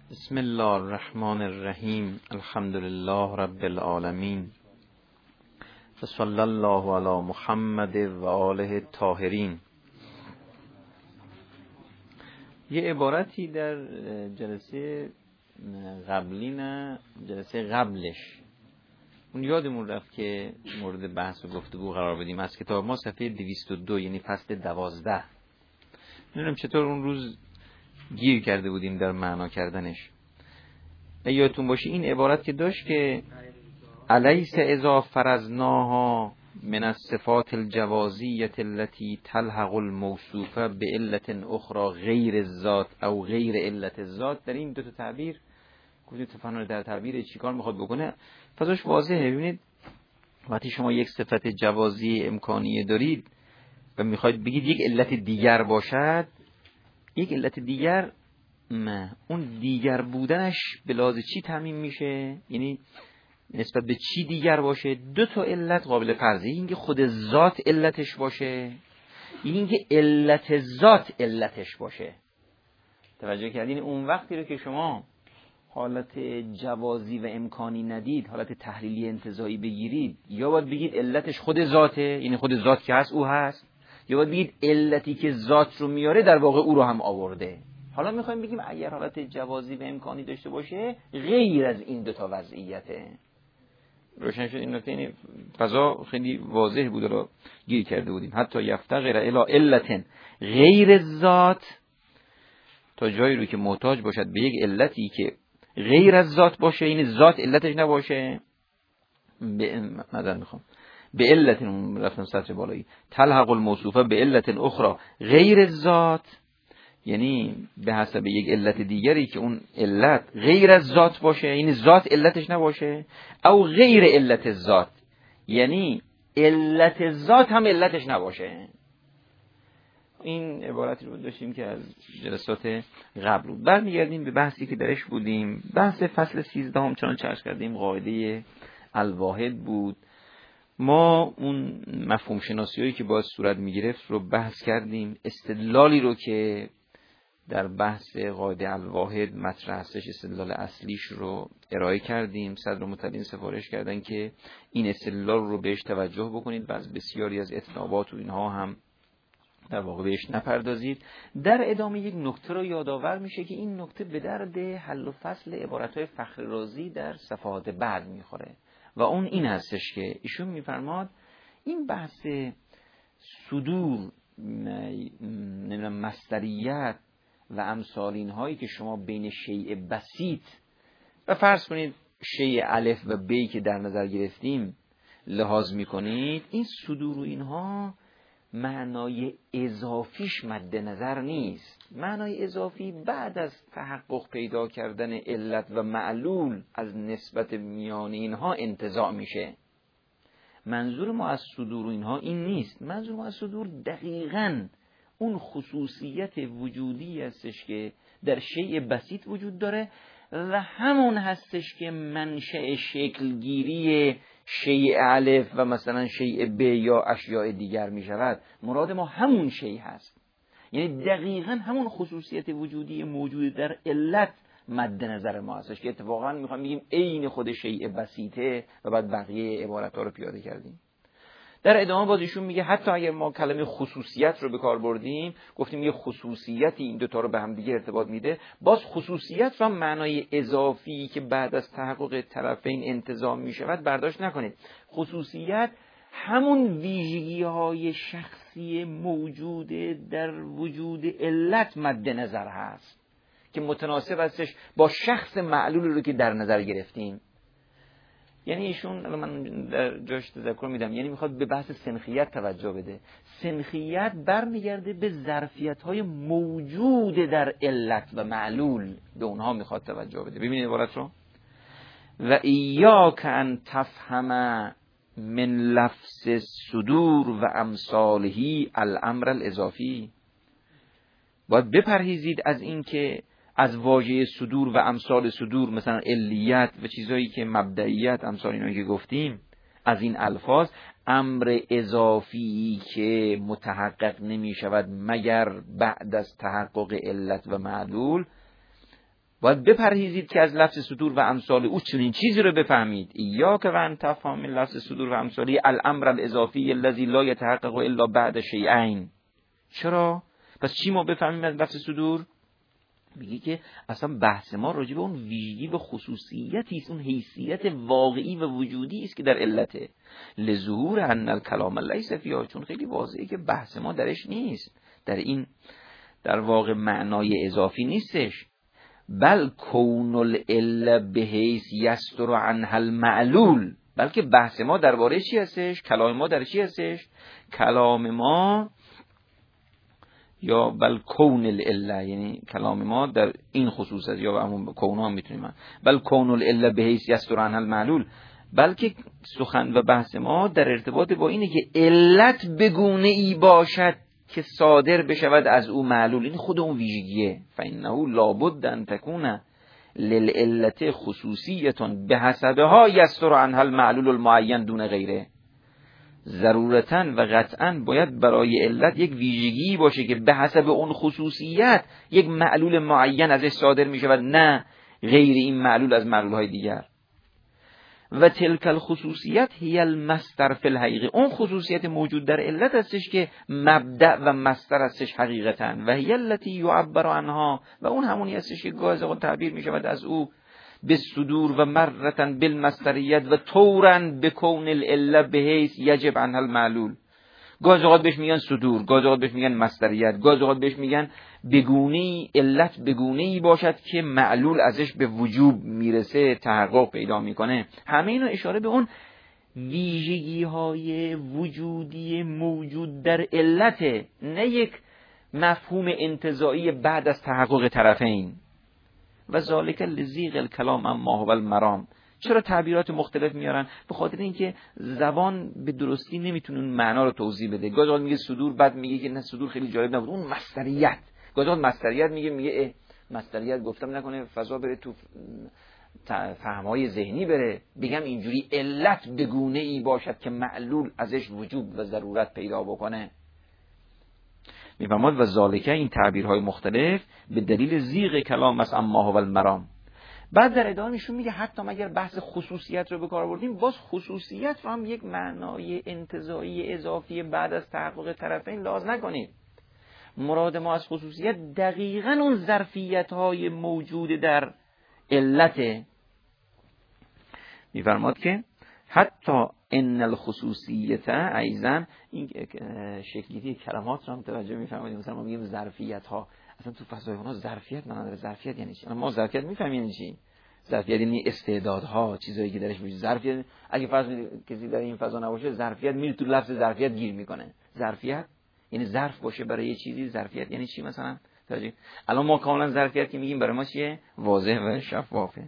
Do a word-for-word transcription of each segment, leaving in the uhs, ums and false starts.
بسم الله الرحمن الرحیم. الحمد لله رب العالمین و صلی الله علی محمد و آله الطاهرین. یه عبارتی در جلسه قبلی نه جلسه قبلش اون یادمون رفت که مورد بحث و گفتگو قرار بدیم از کتاب ما صفحه دویست و دو، یعنی فصل دوازده. نمیدونم چطور اون روز گیر کرده بودیم در معنا کردنش. یادتون باشه این عبارت که داشت که الیس اذا فرضناها من الصفات الجوازیة التي تلحق الموصوفه بعلت اخرى غیر الذات او غیر علت الذات، در این دو تا تعبیر گفتیم تفنن در تعبیر چیکار میخواد بکنه. فضاش واضحه. ببینید وقتی شما یک صفت جوازی امکانیه دارید و میخواید بگید یک علت دیگر باشد، یک علت دیگر نه، اون دیگر بودنش به لحاظ چی تعمیم میشه؟ یعنی نسبت به چی دیگر باشه؟ دو تا علت قابل فرضه. این که خود ذات علتش باشه، این که علت ذات علتش باشه. توجه کردین؟ اون وقتی رو که شما حالت جوازی و امکانی ندید، حالت تحلیلی انتزاعی بگیرید، یا باید بگید علتش خود ذاته، یعنی خود ذات که هست او هست، یا باید بگید علتی که ذات رو میاره در واقع او رو هم آورده. حالا میخوایم بگیم اگر حالت جوازی و امکانی داشته باشه غیر از این دوتا وضعیته. روشن شد این نکته؟ یعنی فضا خیلی واضح بود رو گیر کرده بودیم. حتی یفتقر الی علت غیر ذات، تا جایی رو که محتاج باشد به یک علتی که غیر از ذات باشه، یعنی ذات علتش نباشه. به مدار میخوام به علت رفتم سطر بالایی تلحق الموصوفه به علت اخرى غیر ذات، یعنی به حسب یک علت دیگری که اون علت غیر از ذات باشه، یعنی ذات علتش نباشه، او غیر علت ذات، یعنی علت ذات هم علتش نباشه. این عبارتی رو داشتیم که از جلسات قبل بود. برمیگردیم به بحثی که درش بودیم. بحث فصل سیزده هم چنان چرخ کردیم قاعده الواحد بود. ما اون مفهوم شناسی هایی که باید صورت میگرفت رو بحث کردیم. استدلالی رو که در بحث قاعده الواحد مطرح هستش، استدلال اصلیش رو ارائه کردیم. صدر مطلعین سفارش کردن که این استدلال رو بهش توجه بکنید و از بسیاری از اطنابات و اینها هم در واقع بهش نپردازید. در ادامه یک نکته رو یادآور میشه که این نکته به درد حل و فصل عبارتهای فخر رازی در صفحات بعد میخوره و اون این هستش که ایشون میفرماد این بحث صدور، نمیدونم مصدریت و امثال اینهایی که شما بین شیء بسیط و فرض کنید شیء الف و ب که در نظر گرفتیم لحاظ میکنید، این صدور و اینها معنای اضافیش مد نظر نیست. معنای اضافی بعد از تحقق پیدا کردن علت و معلول از نسبت میان اینها انتزاع میشه. منظور ما از صدور اینها این نیست. منظور ما از صدور دقیقاً اون خصوصیت وجودی هستش که در شیء بسیط وجود داره و همون هستش که منشأ شکلگیری شیء الف و مثلا شیء ب یا اشیاء دیگر می شود. مراد ما همون شیء هست، یعنی دقیقاً همون خصوصیت وجودی موجود در علت مد نظر ما هستش که اتفاقاً میخوام بگیم عین خود شیء بسیطه و بعد بقیه عبارت ها رو پیاده کردیم. در ادامه باز ایشون میگه حتی اگر ما کلمه خصوصیت رو به کار بردیم، گفتیم یه خصوصیتی این دوتا رو به هم دیگه ارتباط میده، باز خصوصیت رو معنای اضافی که بعد از تحقق طرفین انتزاع میشود برداشت نکنید. خصوصیت همون ویژگی های شخصی موجود در وجود علت مد نظر هست که متناسب هستش با شخص معلول رو که در نظر گرفتیم. یعنی ایشون الان من در جاش تذکر میدم، یعنی میخواد به بحث سنخیت توجه بده. سنخیت برمیگرده به ظرفیت‌های موجود در علت و معلول، به اونها میخواد توجه بده. ببینید عبارت رو: و ایاک ان تفهم من لفظ صدور و امثاله الامر الاضافی. باید بپرهیزید از این که از واژه صدور و امثال صدور، مثلا علیت و چیزایی که مبدئیت، امثال اینایی که گفتیم، از این الفاظ امر اضافی که متحقق نمی شود مگر بعد از تحقق علت و معلول، باید بپرهیزید که از لفظ صدور و امثال او چنین چیزی رو بفهمید. ایاک و ان تفهم لفظ صدور و امثالی الامر الاضافی الذی لا یتحقق الا بعد شیئین. چرا؟ پس چی ما بفهمیم از لفظ صدور؟ میگه که اصلا بحث ما راجع به اون ویژگی و خصوصیتی است، اون حیثیت واقعی و وجودی است که در علته. لظهور ان الکلام لیس فیها، چون خیلی واضحه که بحث ما درش نیست، در این در واقع معنای اضافی نیستش. بل کون العله بحیث یستر عنها المعلول، بلکه بحث ما درباره چی هستش؟ کلام ما در چی هستش؟ کلام ما یا بل کون العله، یعنی کلام ما در این خصوص است، یا همون کون هم میتونیم بل کون العله بحیث یستر عنها المعلول، بلکه سخن و بحث ما در ارتباط با اینه که علت بگونه ای باشد که صادر بشود از او معلول. این خود اون ویژگیه. فانه لابد ان تکون للعلت خصوصیتون بحسبها یستر عنها المعلول المعین دون غیره. ضرورتاً و قطعاً باید برای علت یک ویژگی باشه که به حسب اون خصوصیت یک معلول معین ازش صادر می شود، نه غیر این معلول از معلولهای دیگر. و تلک الخصوصیت هی المصدر فی الحقیقه، اون خصوصیت موجود در علت هستش که مبدأ و مصدر هستش حقیقتاً. و هی التی یعبر عنها، و اون همونی هستش که گاهی اوقات تعبیر می شود از او به صدور و مرتن بالمصدریت و طورن بکون العله بحیث یجب عنها المعلول. گاهی اوقات بهش میگن صدور، گاهی اوقات بهش میگن مصدریت، گاهی اوقات بهش میگن بگونه‌ای، علت بگونه‌ای باشد که معلول ازش به وجوب میرسه، تحقق پیدا میکنه. همه اینا اشاره به اون ویژگی‌های وجودی موجود در علته، نه یک مفهوم انتزاعی بعد از تحقق طرفین. و ذالک لزیغ الکلام اما هو المرام. چرا تعبیرات مختلف میارن؟ به خاطر اینکه زبان به درستی نمیتونه اون معنا رو توضیح بده. گاهی میگه صدور، بعد میگه که نه صدور خیلی جالب نبود، اون مصدریت. گاهی مصدریت میگه میگه مصدریت گفتم نکنه فضا بره تو فهمای ذهنی بره، بگم اینجوری علت بگونه ای باشد که معلول ازش وجوب و ضرورت پیدا بکنه. میفهمد و ذالکه این تعبیرهای مختلف به دلیل زیغ کلام است اما هو المرام. بعد در ادامه ایشون میگه حتی اگر بحث خصوصیت رو به کار بردیم، باز خصوصیت رو هم یک معنای انتزاعی اضافی بعد از تحقق طرفین لحاظ نکنید. مراد ما از خصوصیت دقیقاً اون ظرفیت‌های موجود در علت. میفرماد که حتی ان الخصوصیت ایضا، این شکلی کلمات رو هم توجه می‌فرمایید. مثلا ما میگیم ظرفیت ها، اصلا تو فضای اونها ظرفیت معنا داره. ظرفیت یعنی چی؟ ما ظرفیت می‌فهمیم یعنی چی؟ ظرفیت یعنی استعدادها، چیزایی که درش وجود. ظرفیت اگه فرض کسی در این فضا نباشه، ظرفیت میره تو لفظ ظرفیت گیر میکنه. ظرفیت یعنی ظرف باشه برای یه چیزی. ظرفیت یعنی چی؟ مثلا توجه الان ما کاملا ظرفیت که میگیم برای ما چیه؟ واضح و شفافه.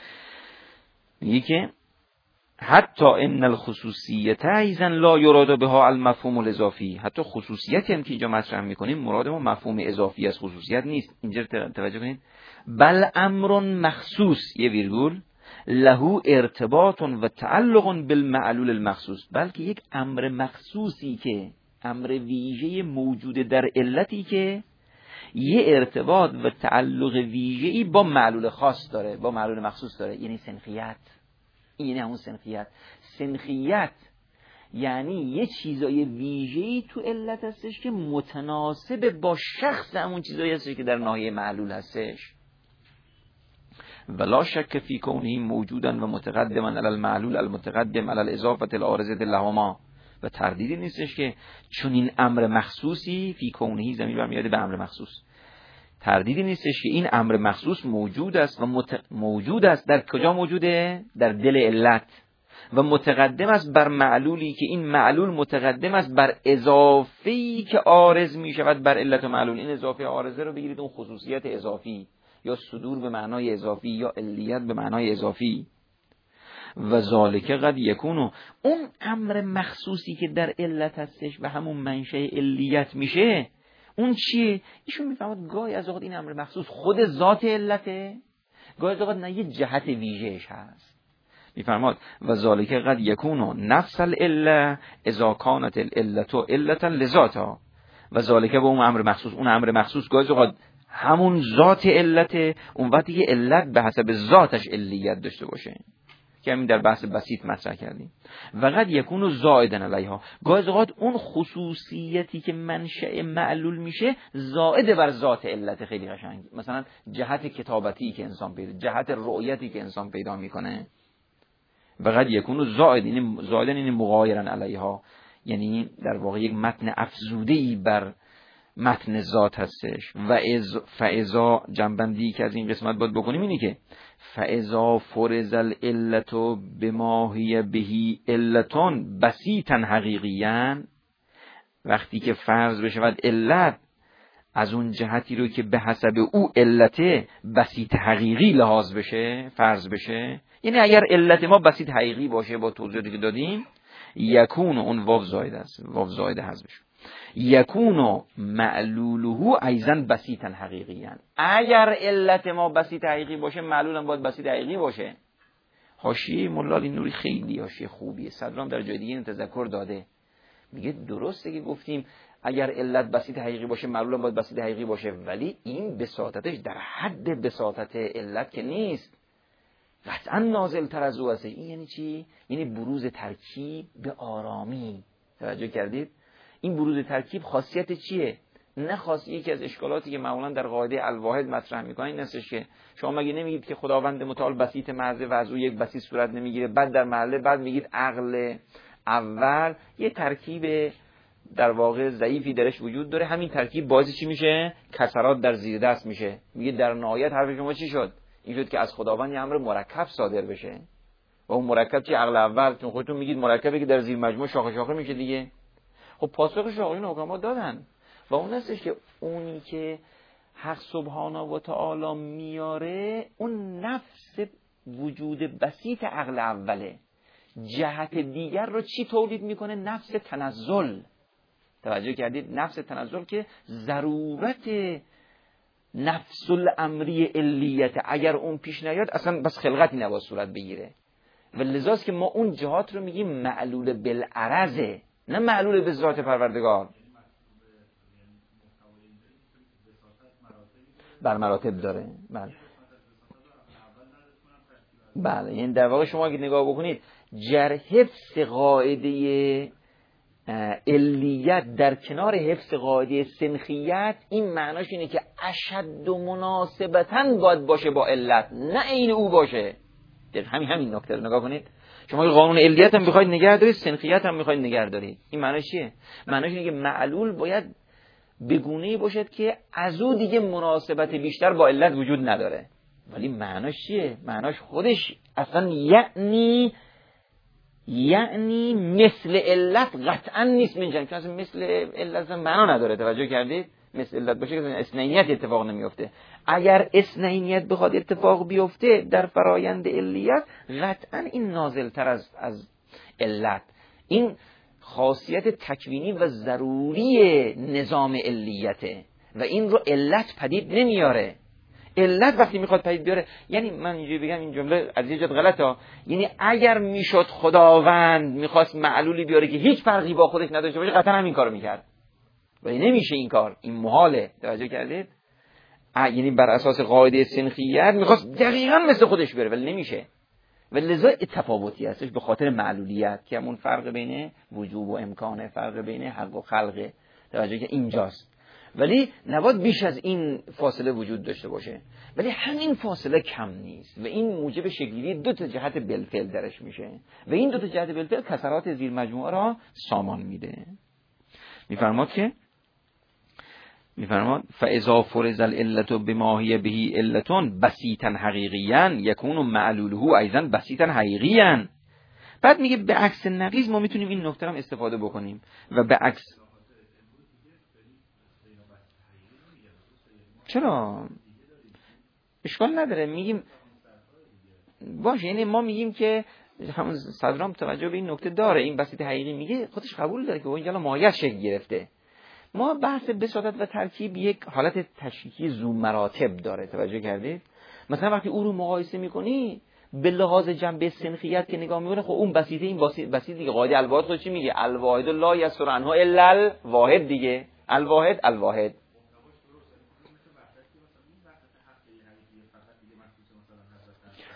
میگه که حتی ان الخصوصیت ایضا لا یراد بها المفهوم الاضافی، حتی خصوصیتی هم که اینجا مطرح میکنیم مراد ما مفهوم اضافی از خصوصیت نیست. اینجا توجه کنید. بل امر مخصوص، یه ویرگول، له ارتباط و تعلق بالمعلول المخصوص، بلکه یک امر مخصوصی که امر ویژه موجود در علتی که یه ارتباط و تعلق ویژه‌ای با معلول خاص داره، با معلول مخصوص داره. یعنی سنخیت. این همون سنخیت. سنخیت یعنی یه چیزای ویژه‌ای تو علت هستش که متناسب با شخص همون چیزایی هستش که در ناحیه معلول هستش. ولا شک فی کونه موجودا و متقدما علی المعلول المتقدم علی الاضافه العارضه لهما، و تردیدی نیستش که چون این امر مخصوصی فی کونه، زمین برمیاد به امر مخصوص، تردیدی نیستش که این امر مخصوص موجود است و مت... موجود است. در کجا موجوده؟ در دل علت، و متقدم است بر معلولی که این معلول متقدم است بر اضافه‌ای که عارض می شود بر علت و معلول. این اضافه عارضه رو بگیرید اون خصوصیت اضافی، یا صدور به معنای اضافی، یا علیت به معنای اضافی. و ذالک قد یکونو، اون امر مخصوصی که در علت هستش و همون منشأ علیت میشه، اون چیه؟ ایشون میفهمد گاهی از اوقات این امر مخصوص خود ذات علته، گاهی از اوقات نه یه جهت ویژه‌اش هست. میفرماد و ذالک قد یکونو نفس العله اذا کانت العله علتا لذاتها، و ذالک به اون امر مخصوص، اون امر مخصوص گاهی از اوقات همون ذات علت، اون وقتی که علت به حسب ذاتش علیت داشته باشه که همین در بحث بسیط مطرح کردیم. و قد یکون زائدن علیها، گاهی اوقات اون خصوصیتی که منشأ معلول میشه زائد بر ذات علت. خیلی قشنگ، مثلا جهت کتابتی که انسان پیدا، جهت رؤیتی که انسان پیدا میکنه. و قد یکون زائد، این زائدن این مغایرن علیها، یعنی در واقع یک متن افزوده‌ای بر متن ذات هستش. و از فاذا جنبندی که از این قسمت باید بکنیم اینه که فاذا فرض العلت بما هی بهی علتون بسیطا حقیقیا، وقتی که فرض بشود علت از اون جهتی رو که به حسب او علت بسیط حقیقی لحاظ بشه، فرض بشه، یعنی اگر علت ما بسیط حقیقی باشه با توضیحی که دادیم، یکون اون واو زائد است، واو زائد حذف بشه، یکون معلوله ایضا بسیطا حقیقیا. اگر علت ما بسیط حقیقی باشه، معلول هم باید بسیط حقیقی باشه. حاشیه مولا علی نوری خیلی حاشیه خوبیه، صدرام در جای دیگه این تذکر داده، میگه درسته که گفتیم اگر علت بسیط حقیقی باشه، معلول هم باید بسیط حقیقی باشه، ولی این بساطتش در حد بساطت علت که نیست، قطعا نازل تر از او هست. این یعنی چی؟ یعنی بروز ترکیب به آرامی. توجه کردید؟ این بروز ترکیب خاصیت چیه؟ نه خاصیت یکی از اشکالاتی که معمولا در قاعده الواحد مطرح میکنن این هستش که شما مگه نمیگید که خداوند متعال بسیط محض و از او یک بسیط صورت نمیگیره، بعد در محله بعد میگید عقل اول یه ترکیب در واقع ضعیفی درش وجود داره، همین ترکیب باعث چی میشه؟ کسرات در زیر دست میشه. میگه در نهایت حرف شما چی شد؟ این شد که از خداوند یه امر مرکب صادر بشه. و اون مرکب چی؟ عقل اول. چون خودتون میگید مرکبی که در زیر مجموع شاخه شاخه میشه دیگه. خب پاسخ شاخه حکما دادن و اون هستش که اونی که حق سبحانه و تعالی میاره اون نفس وجود بسیط عقل اوله. جهت دیگر رو چی تولید میکنه؟ نفس تنزل. توجه کردید؟ نفس تنزل که ضرورت نفس الامری علیت، اگر اون پیش نیاد اصلا بس خلقتی نباید صورت بگیره. و لذاست که ما اون جهات رو میگیم معلول بالعرضه، نه معلول به ذات پروردگار. بر مراتب داره. بله بله، یعنی در واقع شما اگه نگاه بکنید جر حفظ قاعده علیت در کنار حفظ قاعده سنخیت، این معناش اینه که اشد و مناسبتاً باید باشه با علت، نه این او باشه. همین همین نکته رو نگاه کنید. شما قانون علیت هم بخواید نگه دارید، سنخیت هم بخواید نگه دارید، این معناش چیه؟ معناش اینه که معلول باید بگونه‌ای باشد که از او دیگه مناسبت بیشتر با علت وجود نداره. ولی معناش چیه؟ معناش خودش اصلا یعنی یعنی مثل علت قطعا نیست من جنگ، چون اصلا مثل علت معنا نداره. توجه کردید؟ مثل علت باشه که اثنینیت اتفاق نمیفته. اگر اثنینیت بخواد اتفاق بیفته در فرایند علیت، قطعا این نازل تر از از علت. این خاصیت تکوینی و ضروری نظام علیته و این رو علت پدید نمیاره. علت وقتی میخواد پدید بیاره، یعنی من اینجوری بگم این جمله از یه جهت غلطه، یعنی اگر میشد خداوند میخواست معلولی بیاره که هیچ فرقی با خودش نداشته باشه، قطعا هم این کارو میکرد. ولی نمیشه این کار، این محاله. توجه کردید؟ یعنی بر اساس قاعده سنخیت میخواست دقیقاً مثل خودش بیاره ولی نمیشه. و لذا تفاوتی هستش به خاطر معلولیت که همون فرق بین وجوب و امکانه، فرق بین حق و خلقه. توجه که اینجاست. ولی نباید بیش از این فاصله وجود داشته باشه. ولی همین فاصله کم نیست و این موجب شکلی دو تا جهت بالفعل درش میشه و این دو تا جهت بالفعل کسرات زیر مجموعه را سامان میده. میفرماد که میفرماد فاذا فرض العلت بما هي به علتون بسیطا حقیقیا یکون معلوله ایضا بسیطا حقیقیا. بعد میگه به عکس نقیض ما میتونیم این نکته هم استفاده بکنیم و به عکس. چرا؟ اشکال نداره، میگیم باشه. یعنی ما میگیم که همون صدرام توجه به این نکته داره، این بسیط حقیقی میگه خودش قبول داره که اونجا ماهیت شکل گرفته. ما بحث بساطت و ترکیب یک حالت تشکیکی ذو مراتب داره. توجه کردید؟ مثلا وقتی او رو مقایسه میکنی به لحاظ جنبه سنخیت که نگاه میکنه، خب اون بسیطه این بسیط بسیط دیگه. قاعده الواحد خود چی میگه؟ الواحد لا یسر عنها الا الواحد دیگه. الواحد الواحد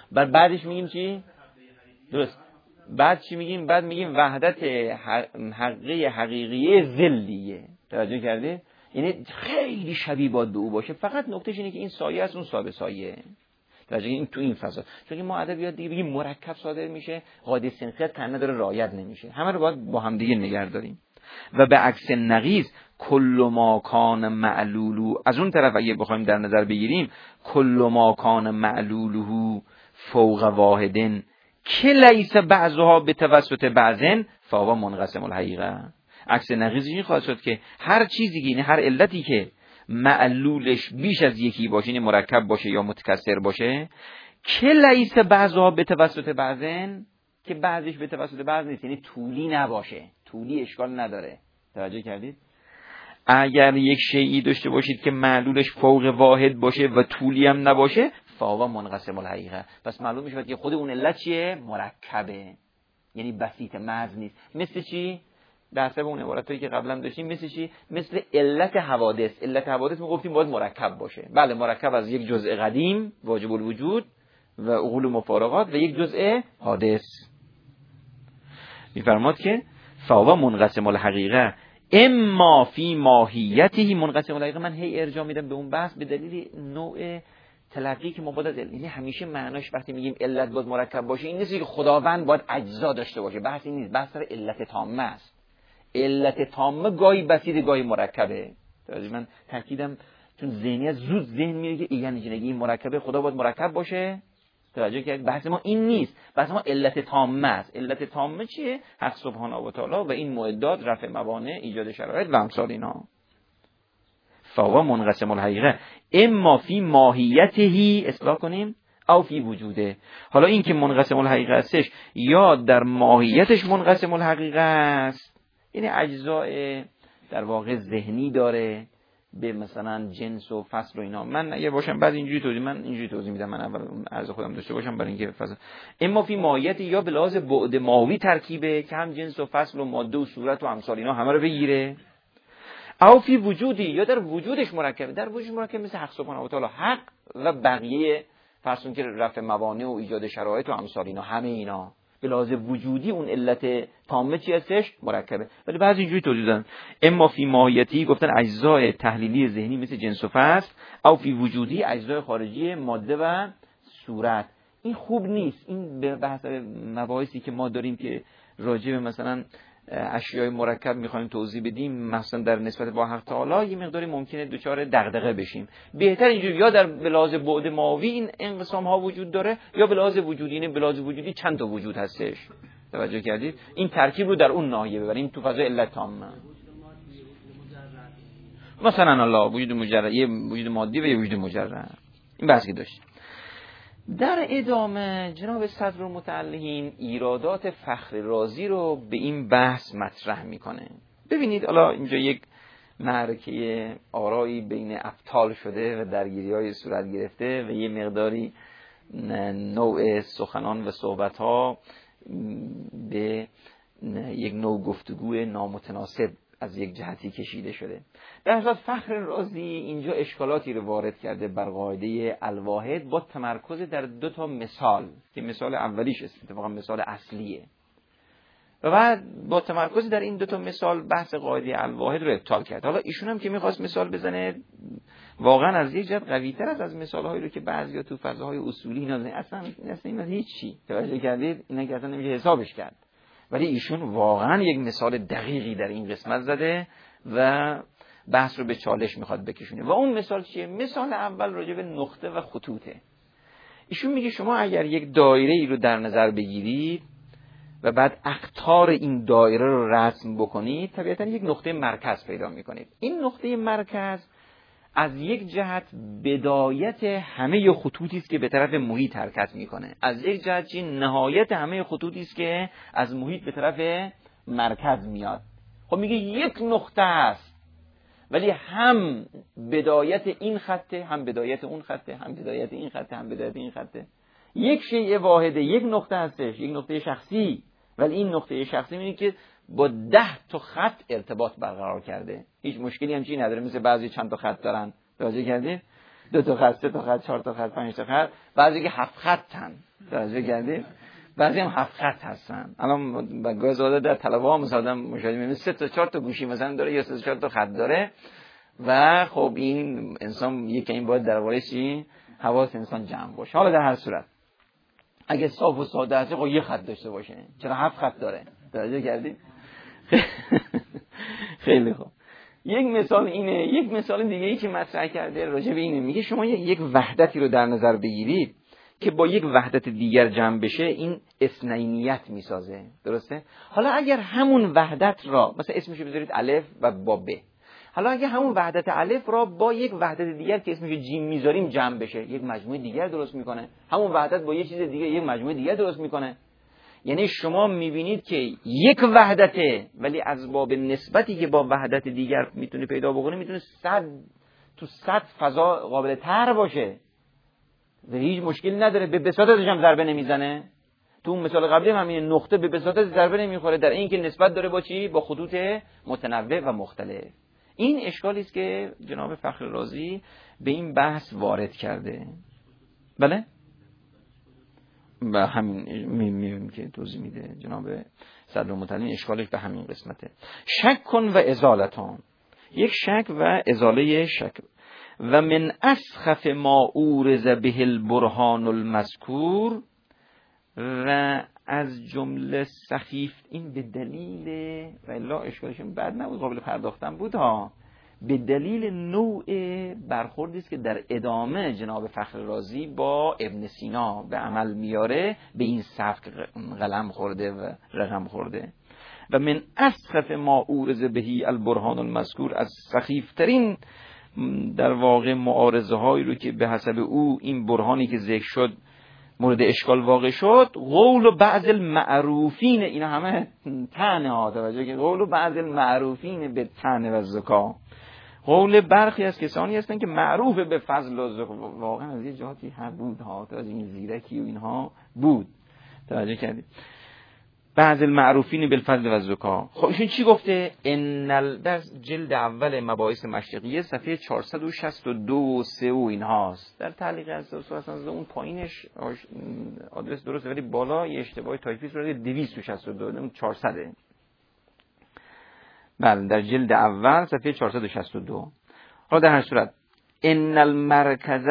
بعد بعدش میگیم چی؟ درست. بعد چی میگیم؟ بعد میگیم وحدت حقیقی حقیقیه ذلیه. توجه کردی؟ یعنی خیلی شبیه باید به او باشه، فقط نکتهش اینه که این سایه است اون سابه سایه. توجه این تو این فضا، چون ما ادبیات دیگه بگیم مرکب صادر میشه، قاعده سنخیت تنه داره رعایت نمیشه، همه رو باید با هم دیگه نگه داریم. و به عکس نقیض کل ما کان معلولو، از اون طرف اگه بخوایم در نظر بگیریم کل ما کان معلولو فوق واحدن که لیس بعضها به توسط بعضن فهو منقسم الحقیقه. عکس نقیض این خواهد شد که هر چیزی که، یعنی هر علتی که معلولش بیش از یکی باشه، یعنی مرکب باشه یا متکثر باشه، که لیس بعضها به توسط بعضن، که بعضیش به توسط بعض نیست، یعنی طولی نباشه، طولی اشکال نداره. توجه کردید؟ اگر یک شیئی داشته باشید که معلولش فوق واحد باشه و طولی هم نباشه، فهو منقسم الحقیقه، پس معلوم میشه که خود اون علت چیه؟ مرکبه، یعنی بسیط محض نیست. مثل چی؟ به حسب اون عبارتایی که قبلا داشتیم، مثل چی؟ مثل علت حوادث. علت حوادث ما گفتیم باید مرکب باشه. بله، مرکب از یک جزء قدیم واجب الوجود و عقول مفارقات و یک جزء حادث. میفرماد که فهو منقسم الحقیقه اما فی ماهیته منقسم الحقیقه. من هی ارجاع میدم به اون بحث به دلیل نوع تلقی که ما باید، یعنی همیشه معناش وقتی میگیم علت باید مرکب باشه این نیست که خداوند باید اجزا داشته باشه، بحث این نیست، بحث سر علت تامه است. علت تامه گاهی بسیط گاهی مرکبه. توجه، من تاکیدم چون ذهنیت زود ذهن میره که یعنی جنگی این مرکبه، خدا باید مرکب باشه. توجه کرد؟ بحث ما این نیست، بحث ما علت تامه است. علت تامه چیه؟ حق سبحانه و تعالی و این معدات، رفع موانع، ایجاد شرایط و امثال اینا. فهو منقسم الحقیقه اما فی ماهیته، اصلاح کنیم، او فی وجوده. حالا این که منقسم الحقیقه هستش یا در ماهیتش منقسم الحقیقه است، یعنی اجزاء در واقع ذهنی داره به مثلا جنس و فصل و اینا. من اگه باشم بعد اینجوری توضیح من اینجوری توضیح میدم، من اول عرض خودم داشته باشم برای اینکه فصل. اما فی ماهیت یا به لحاظ بعد ماوی ترکیبه که هم جنس و فصل و ماده و صورت و امثال اینا همه رو بگیره. او فی وجودی یا در وجودش مرکبه. در وجودش مرکب مثل حق سبحانه و تعالی، حق و بقیه فرضون که رفع موانع و ایجاد شرایط و امثال اینا، همه اینا به لحاظ وجودی اون علت تامه چی هستش؟ مرکبه. ولی بعضی اینجوری توضیح دادن اما فی ماهیتی گفتن اجزای تحلیلی ذهنی مثل جنس و فصل، او فی وجودی اجزای خارجی ماده و صورت. این خوب نیست. این به بحث مباحثی که ما داریم که راجع به مثلا اشیای مرکب میخوایم توضیح بدیم، مثلا در نسبت با حق تعالی یه مقداری ممکنه دچار دغدغه بشیم. بهتر اینجوری یا در بلاز بعد ماوی این انقسام ها وجود داره یا بلاز وجودی، این بلاز وجودی چند تا وجود هستش. توجه کردید؟ این ترکیب رو در اون ناحیه ببریم تو فضای علت تامه. مثلا الله وجود مجرد، یه وجود مادی و یه وجود مجرد. این بحثی داشت. در ادامه جناب صدر المتعلقین ایرادات فخر رازی رو به این بحث مطرح میکنه. ببینید حالا اینجا یک معرکه آرایی بین ابطال شده و درگیری‌های صورت گرفته و یه مقداری نوع سخنان و صحبت‌ها به یک نوع گفتگوی نامتناسب از یک جهتی کشیده شده. در حقیقت فخر رازی اینجا اشکالاتی رو وارد کرده بر قاعده الواحد با تمرکز در دو تا مثال که مثال اولیش اتفاقا مثال اصلیه و بعد با تمرکز در این دو تا مثال بحث قاعده الواحد رو ابطال کرد. حالا ایشون هم که میخواست مثال بزنه واقعا از یک جهت قوی‌تر از از مثال‌هایی رو که بعضیا تو فضاهای اصولی اینا اصلا اصلا اینا هیچی. توجه کردید؟ اینا که اصلا نمیشه حسابش کرد. ولی ایشون واقعا یک مثال دقیقی در این قسمت زده و بحث رو به چالش میخواد بکشونه. و اون مثال چیه؟ مثال اول راجع به نقطه و خطوطه. ایشون میگه شما اگر یک دایره ای رو در نظر بگیرید و بعد اقطار این دایره رو رسم بکنید، طبیعتا یک نقطه مرکز پیدا میکنید. این نقطه مرکز از یک جهت بدایت همه خطوطی است که به طرف محیط حرکت میکنه، از یک جهت چی نهایت همه خطوطی است که از محیط به طرف مرکز میاد. خب میگه یک نقطه است ولی هم بدایت این خطه، هم بدایت اون خطه، هم بدایت این خطه، هم بدایت این خطه. یک شیء واحده، یک نقطه هستش، یک نقطه شخصی، ولی این نقطه شخصی میگه که با ده تا خط ارتباط برقرار کرده. هیچ مشکلی هم چی نداره، مثل بعضی چند تا خط دارن. توجه کردید؟ دو تا خط، سه تا خط، چهار تا خط، پنج تا خط، بعضی که هفت خطن. توجه کردید؟ بعضی هم هفت خط هستن. الان با گازاده در طلبه ها مثلا مشاهده می‌بینید سه تا چهار تا گوشی مثلا داره یا سه تا چهار تا خط داره و خب این انسان یک این باید درباره چی حواس انسان جمع باشه. حالا در هر صورت اگه صاف و ساده است خب یه خط داشته باشه، چرا هفت خط داره؟ توجه کردید؟ خیلی خوب. یک مثال اینه. یک مثال دیگه ای که مطرح کرده راجع به اینه، میگه شما یک وحدتی رو در نظر بگیرید که با یک وحدت دیگر جمع بشه، این اثنینیت میسازه. درسته؟ حالا اگر همون وحدت را مثلا اسمشو بذارید الف و با ب، حالا اگر همون وحدت الف را با یک وحدت دیگر که اسمشو جیم میذاریم جمع بشه، یک مجموعه دیگر درست میکنه. همون وحدت با یک چیز دیگه یک مجموعه دیگر درست میکنه. یعنی شما میبینید که یک وحدته ولی از باب نسبتی که با وحدت دیگر میتونه پیدا بکنه میتونه صد تو صد فضا قابل طرح باشه و هیچ مشکلی نداره. به بساطتش هم ضربه نمیزنه. تو اون مثال قبلی هم همین نقطه به بساطت ضربه نمیخوره، در این که نسبت داره با چی؟ با خطوط متنوع و مختلف. این اشکالی است که جناب فخر رازی به این بحث وارد کرده. بله؟ و همین میبینیم که توضیح میده جناب صدرالمتعلین. اشکالش به همین قسمته. شک کن و ازالتان، یک شک و ازاله شک. و من اسخف ما اورز به البرهان المذکور، و از جمله سخیف این به دلیل و الا اشکالشون بعد نبود قابل پرداختن بود ها، به دلیل نوع برخوردی است که در ادامه جناب فخر رازی با ابن سینا به عمل میاره، به این سبک قلم خورده و رقم خورده. و من اسخف ما اورز بهی البرهان المذکور، از سخیفترین در واقع معارضه هایی رو که به حسب او این برهانی که ذکر شد مورد اشکال واقع شد، قول و بعض المعروفین، اینا همه طعنه ها، توجه که قول و بعض المعروفین به طعنه و زکا، قول برخی از کسانی هستن که معروف به فضل و زکا، واقعا از یه جهاتی ها بود ها، توجه این زیرکی و اینها بود. توجه کردید؟ بعض المعروفین بالفضل و زکا. خب ایشون چی گفته؟ ان در جلد اول مباحث مشرقیه صفحه چهارصد و شصت و دو و سه و اینهاست. در تعلیق از اصلا اون پایینش آدرس درسته ولی بالا یه اشتباه تایپیست رو دویست و شصت و دو، اون چهارصد. بله در جلد اول صفحه چهارصد و شصت و دو. حالا در هر صورت ان المرکز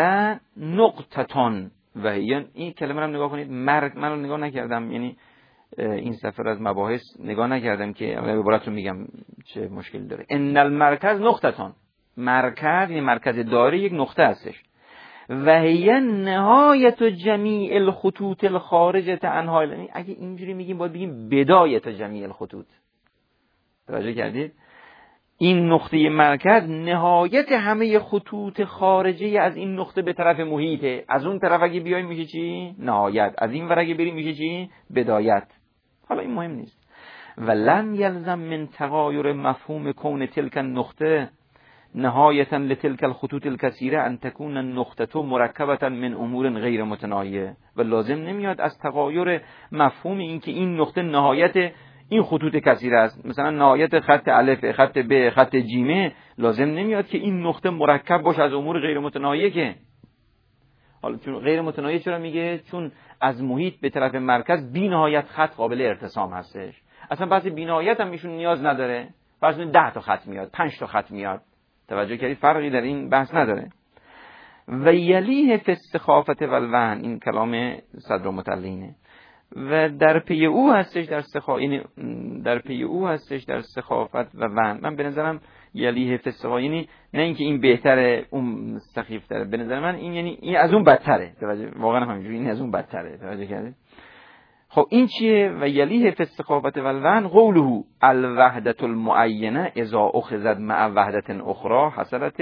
نقطتان و این کلمه رو نگاه کنید. مرک من رو نگاه نکردم، یعنی این سفر از مباحث نگاه نکردم که عبارت رو میگم چه مشکلی داره. ان المرکز نقطتان، مرکز یعنی مرکز داره یک نقطه هستش. و هی نهایت جمیع الخطوط الخارجه عنها، یعنی اگه اینجوری میگیم باید بگیم بدایت جمیع الخطوط. توجه کردید؟ این نقطه مرکز نهایت همه خطوط خارجه از این نقطه به طرف محیطه. از اون طرف اگه بیایم میشه چی؟ نهایت. از این ور اگه بریم میشه چی؟ بدایت. حالا این مهم نیست. و لن یلزم من تغایر مفهوم کون تلک النقطه نهایتا لتلک الخطوط الکثیره ان تکون النقطه مرکبه من امور غیر متناهیه. و لازم نمیاد از تغایر مفهوم این که این نقطه نهایت این خطوط کثیر است، مثلا نهایت خط الف، خط ب، خط جیمه، لازم نمیاد که این نقطه مرکب باشه از امور غیر متناهیه. که حالا چون غیر متناهیه چرا میگه؟ چون از محیط به طرف مرکز بی نهایت خط قابل ارتسام هستش. اصلا بعضی بی نهایت هم ایشون نیاز نداره، بعضی ده تا خط میاد، پنج تا خط میاد. توجه کردید؟ فرقی در این بحث نداره. و یلیه فی السخافه و الوهن، این کلام صدرالمتعلینه. و در پی او هستش در سخا، یعنی در پی او هستش در سخافت و وهن. من به نظرم یلیه فی السخا، یعنی نه اینکه این بهتره اون سخیفتره، به نظر من این یعنی این از اون بدتره. توجه، واقعا همینجوری این از اون بدتره. توجه کردید؟ خب این چیه؟ و یلیه فی السخافت و الوهن قوله الوحدة المعینه اذا اخذت مع وحدة اخرى حصلت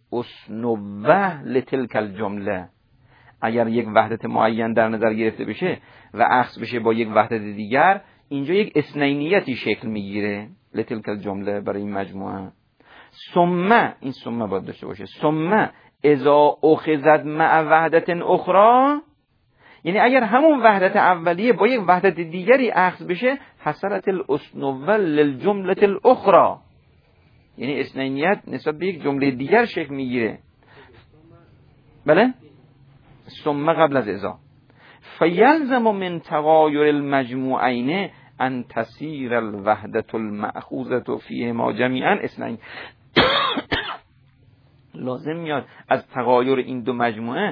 الاسنوه لتلک الجمله. اگر یک وحدت معین در نظر گرفته بشه و اخذ بشه با یک وحدت دیگر، اینجا یک اثنینیتی شکل میگیره لتلک الجمله برای این مجموعه. ثم، این ثم باید داشته باشه، ثم اذا اخذت مع وحدت اخرى، یعنی اگر همون وحدت اولیه با یک وحدت دیگری اخذ بشه حصلت الاسنوه للجمله الاخرى، یعنی اثنینیت نسبت به یک جمله دیگر شکل میگیره. بله ثم قبل از اذا فیلزم من تغایر المجموعین ان تسیر الوحدة المأخوذة فیهما جمیعا اثنین. لازم میاد از تغایر این دو مجموعه،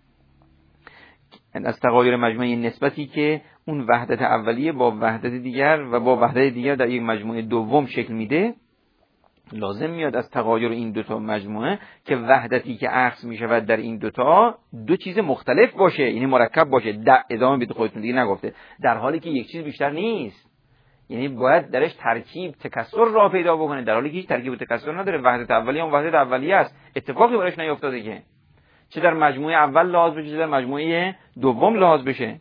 از تغایر مجموعه نسبتی که اون وحدت اولیه با وحدت دیگر و با وحدت دیگر در یک مجموعه دوم شکل میده، لازم میاد از تغایر این دوتا مجموعه که وحدتی که عکس میشود در این دوتا دو چیز مختلف باشه، یعنی مرکب باشه. در ادامه بده خودتون دیگه نگفته، در حالی که یک چیز بیشتر نیست، یعنی باید درش ترکیب تکثر را پیدا بکنه، در حالی که هیچ ترکیب و تکثر نداره. وحدت اولیه هم وحدت اولیه است، اتفاقی براش نیافتاده که چه در مجموعه اول لحاظ بشه چه در مجموعه دوم لحاظ بشه.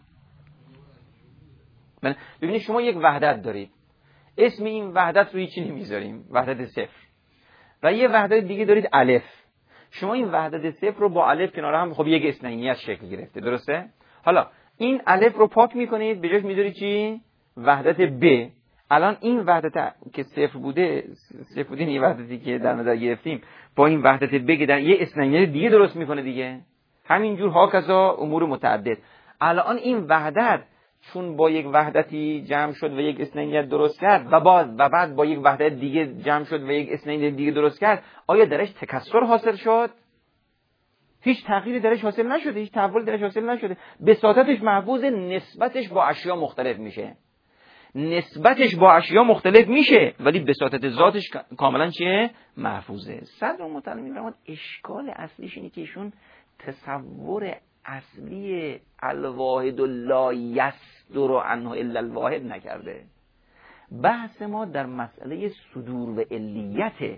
ببینید شما یک وحدت دارید، اسم این وحدت رو هیچی نمیذاریم، وحدت صفر، و یه وحدت دیگه دارید الف. شما این وحدت صفر رو با الف کنار هم خب یک اثنینیت شکل گرفته، درسته؟ حالا این الف رو پاک میکنید، به جاش میذارید چی؟ وحدت ب. الان این وحدت که صفر بوده، صفر بوده این وحدتی که در نظر گرفتیم با این وحدت ب که در یه اثنینیت دیگه درست میکنه دیگه. همینجور ها کذا امور متعدد. الان این وحدت چون با یک وحدتی جمع شد و یک اثنینیت درست کرد و بعد و بعد با یک وحدت دیگه جمع شد و یک اثنینیت دیگه درست کرد، آیا درش تکثر حاصل شد؟ هیچ تغییری درش حاصل نشده، هیچ تحولی درش حاصل نشده. بساطتش محفوظ، نسبتش با اشیا مختلف میشه. نسبتش با اشیا مختلف میشه ولی بساطت ذاتش کاملا چیه؟ محفوظه. صدر متعلم فرمود اشکال اصلیش اینه که ایشون تصور اصلی الواحد لا یصدر عنه الا الواحد نکرده. بحث ما در مسئله صدور و علیته.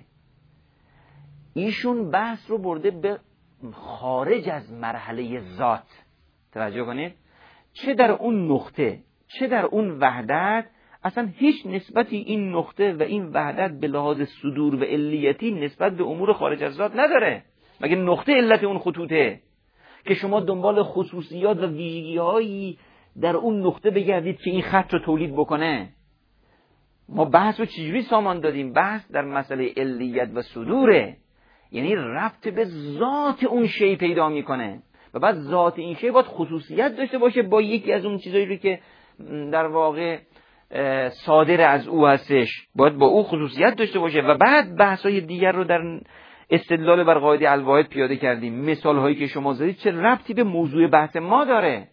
ایشون بحث رو برده به خارج از مرحله ذات. توجه کنید، چه در اون نقطه چه در اون وحدت اصلا هیچ نسبتی این نقطه و این وحدت به لحاظ صدور و علیتی نسبت به امور خارج از ذات نداره. مگه نقطه علت اون خطوطه که شما دنبال خصوصیات و ویژگی‌هایی در اون نقطه بگردید که این خط رو تولید بکنه. ما بحث رو چجوری سامان دادیم؟ بحث در مسئله علیت و صدوره، یعنی ربط به ذات اون شی پیدا میکنه و بعد ذات این شی باید خصوصیت داشته باشه با یکی از اون چیزایی رو که در واقع صادر از او هستش، باید با او خصوصیت داشته باشه. و بعد بحث‌های دیگر رو در استدلال بر قاعده الواحد پیاده کردیم. مثال هایی که شما زدید چه ربطی به موضوع بحث ما داره؟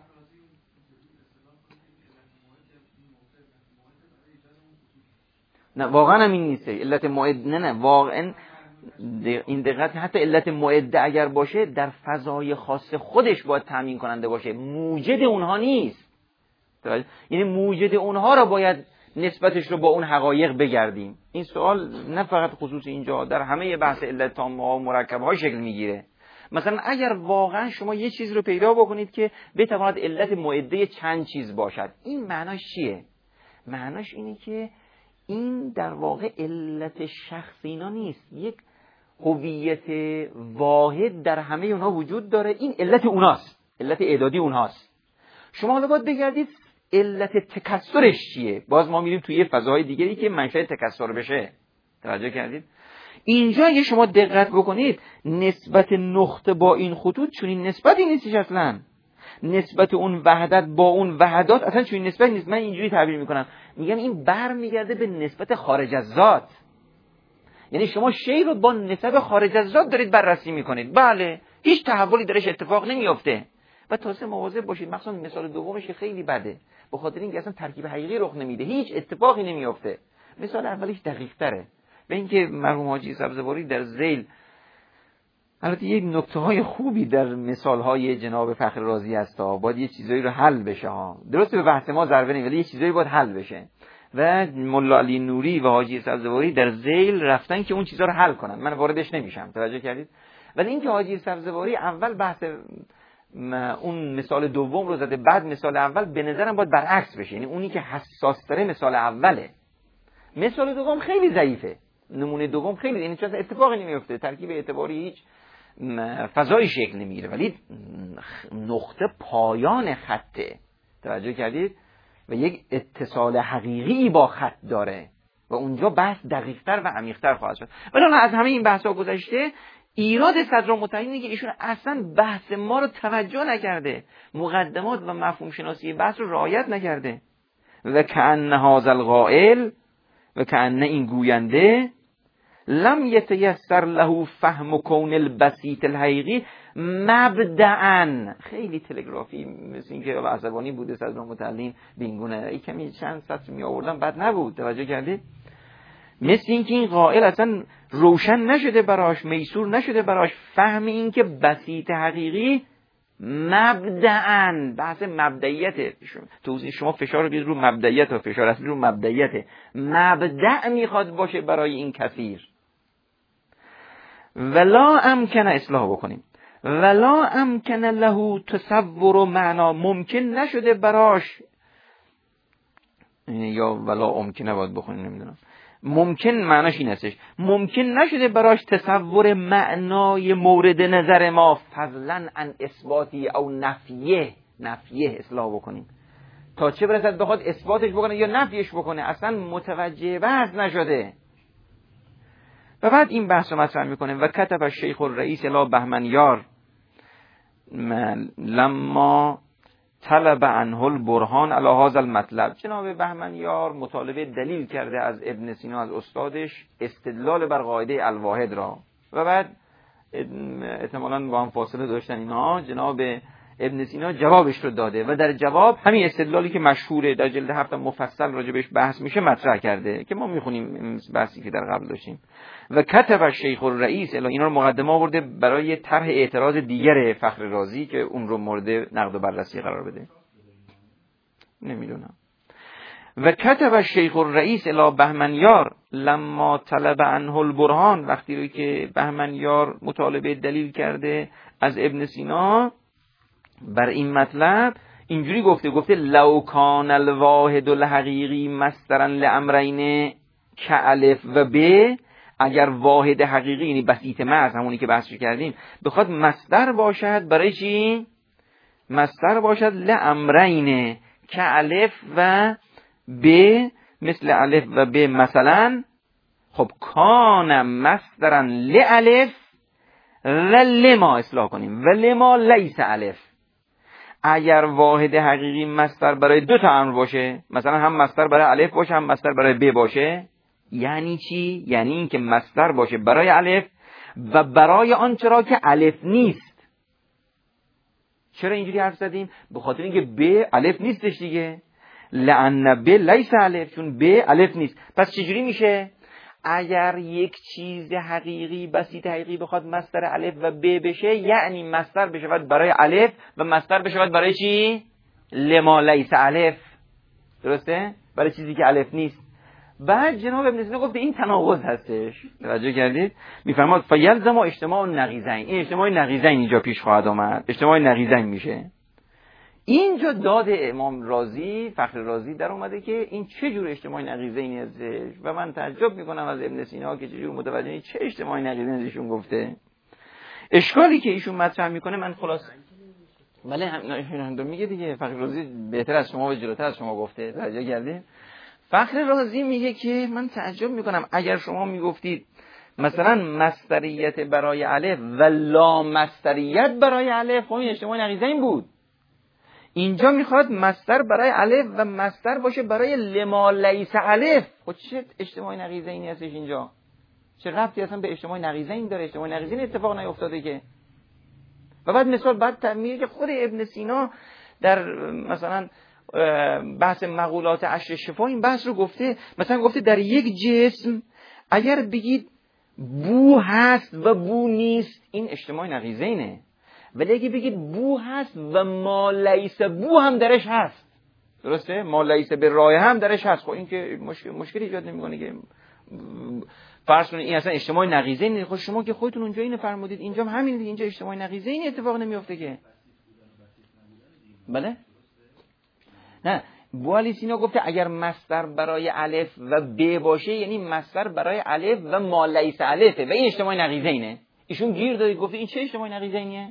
نه واقعا هم این نیست. علت معد نه نه واقعا این دقت، حتی علت معده اگر باشه در فضای خاص خودش باید تامین کننده باشه، موجد اونها نیست. یعنی موجد اونها را باید نسبتش رو با اون حقایق بگردیم. این سوال نه فقط خصوص اینجا، در همه بحث علت تامه ها و مرکب ها شکل میگیره. مثلا اگر واقعا شما یه چیز رو پیدا بکنید که بتواند علت معده چند چیز باشد، این معناش چیه؟ معناش اینه که این در واقع علت شخصی اینا نیست، یک هویت واحد در همه اونها وجود داره، این علت اوناست، علت اعدادی اونهاست. شما حالا باید بگردید علت تکثرش چیه؟ باز ما میریم توی فضاهای دیگری که منشأ تکثر بشه. توجه کردید؟ اینجا اگه شما دقت بکنید نسبت نقطه با این خطوط چنین نسبتی نیستش اصلا. نسبت اون وحدت با اون وحدات اصلا چنین نسبتی نیست. من اینجوری تعبیر میکنم، میگم این بر میگرده به نسبت خارج از ذات. یعنی شما شی رو با نسبت خارج از ذات دارید بررسی میکنید. بله، هیچ تحولی درش اتفاق نمیافته. و تازه مواظب باشید، مخصوصا مثال دومش خیلی بده، به خاطر اینکه اصلا ترکیب حقیقی رخ نمیده، هیچ اتفاقی نمیافته. مثال اولیش دقیق تره. به اینکه مرحوم حاجی سبزواری در ذیل، البته یک نکته های خوبی در مثال های جناب فخر رازی هست ها، باید یه چیزایی رو حل بشه ها. درسته به بحث ما ضربه نمیده ولی یه چیزایی باید حل بشه و مولا علی نوری و حاجی سبزواری در ذیل رفتن که اون چیزا رو حل کنن. من واردش نمیشم، توجه کردید؟ ولی اینکه حاجی سبزواری اول بحث اون مثال دوم رو زده بعد مثال اول، به نظرم باید برعکس بشه. یعنی اونی که حساس تره مثال اوله، مثال دوم خیلی ضعیفه، نمونه دوم خیلی، یعنی چون اتفاقی نمیفته، ترکیب اعتباری هیچ فضای شکل نمیگیره، ولی نقطه پایان خطه. توجه کردید؟ و یک اتصال حقیقی با خط داره و اونجا بحث دقیق‌تر و عمیق‌تر خواهد شد. ولی از همه این بحث‌ها گذشته، ایراد صدرالمتحدین اینه که ایشون اصلا بحث ما رو توجه نکرده، مقدمات و مفهوم شناسی بحث رو رعایت نکرده. و کأن هذا القائل، و کأن این گوینده، لم یتیسر له فهم کون البسیط الحقیقی مبدعا. خیلی تلگرافی مثل این که عصبانی بوده صدرالمتحدین به این گونه، این کمی چند سطر می آوردن بد نبود، توجه کردید؟ مثل این که این قائل اصلا روشن نشده براش، میسور نشده براش فهم این که بسیط حقیقی مبدعا، بحث مبدعیته. توضیح شما فشار رو بیارید رو مبدعیت و فشار اصلی رو مبدعیته. مبدع میخواد باشه برای این کثیر. ولا امکن اصلاح بکنیم، ولا امکن له تصور و معنا، ممکن نشده براش، یا ولا امکن باید بخونیم، نمیدونم، ممکن معناش این هستش، ممکن نشده براش تصور معنای مورد نظر ما فضلا عن اثباتی او نفیه، نفیه اصلاح بکنیم، تا چه برسد بخواد اثباتش بکنه یا نفیش بکنه، اصلا متوجه بحث نشده. و بعد این بحث رو مطرح میکنه و کتب الشیخ الرئیس الی بهمنیار لما طلب عنه البرهان علی هذا المطلب. جناب بهمنیار مطالبه دلیل کرده از ابن سینا، از استادش، استدلال بر قاعده الواحد را. و بعد احتمالاً با هم فاصله داشتن اینها، جناب ابن سینا جوابش رو داده و در جواب همین استدلالی که مشهوره در جلد هفت مفصل راجبش بحث میشه مطرح کرده که ما میخونیم بحثی که در قبل داشتیم. و کتب الشیخ الرئیس، الا اینا رو مقدمه آورده برای طرح اعتراض دیگر فخر رازی که اون رو مورد نقد و بررسی قرار بده. نمیدونم. و کتب الشیخ الرئیس الی بهمنیار لما طلب عنه البرهان، وقتی رو که بهمنیار مطالبه دلیل کرده از ابن سینا بر این مطلب، اینجوری گفته، گفته لو کان الواحد الحقیقی مصدرا لامرین کالف و ب، اگر واحد حقیقی یعنی بسیط محض، همونی که بحثش کردیم، بخواد مصدر باشد برای چی؟ مصدر باشد لامرین کالف و ب، مثل الف و ب مثلا. خب کان مصدرا لالف و لما، اصلاح کنیم، و لما لیس الف. اگر واحد حقیقی مصدر برای دو تا امر باشه، مثلا هم مصدر برای الف باشه هم مصدر برای ب باشه، یعنی چی؟ یعنی این که مصدر باشه برای الف و برای آن چرا که الف نیست. چرا اینجوری حرف زدیم؟ به خاطر اینکه ب الف نیستش دیگه، لأن ب لیس الف، چون ب الف نیست. پس چجوری میشه؟ اگر یک چیز حقیقی بسیط حقیقی بخواد مصدر الف و ب بشه، یعنی مصدر بشه برای الف و مصدر بشه برای چی؟ لما لیس الف. درسته؟ برای چیزی که الف نیست. بعد جناب ابن سینا گفت این تناقض هستش. توجه کردید؟ میفرماد فیلزم اجتماع نقیضین. این اجتماع نقیضین اینجا پیش خواهد آمد. اجتماع نقیضین میشه. اینجا داد امام رازی، فخر رازی در اومده که این چه جور اجتماع نقیضینی هستش و من تعجب میکنم از ابن سینا که چه جور متوجه چه اجتماع نقیضینی ازشون گفته. اشکالی که ایشون مطرح میکنه من خلاص بله هم میگه دیگه، فخر رازی بهتر از شما و جلوتر از شما گفته. توجه کردید؟ فخر رازی میگه که من تعجب میکنم اگر شما میگفتید مثلا مصدریت برای الف و لا مصدریت برای الف، خب این اجتماع نقیضین بود. اینجا میخواد مصدر برای الف و مصدر باشه برای لما لیس الف. خب چه اجتماع نقیضینی هستش اینجا؟ چه ربطی اصلا به اجتماع نقیضین داره؟ اجتماع نقیضین اتفاق نیفتاده که. و بعد مثال بعد میگه که خود ابن سینا در مثلا بحث مقولات عشر شفا این بحث رو گفته. مثلا گفته در یک جسم اگر بگید بو هست و بو نیست، این اجتماع نقیضینه. ولی اگه بگید بو هست و ما لیس بو هم درش هست، درسته؟ ما لیس به راه هم درش هست. خب این که مشکل مشکلی ایجاد نمیکنه که فرض کنید این اصلا اجتماع نقیضین. خب شما که خودتون اونجا اینو فرمودید، اینجا هم همین، اینجا اجتماع نقیضین اتفاق نمیفته که. بله؟ نه، بوالی سینا گفته اگر مصدر برای الف و ب باشه یعنی مصدر برای الف و ما لیس الفه و این اجتماع نقیضینه. ایشون گیر داد گفته این چه اجتماع نقیضینیه؟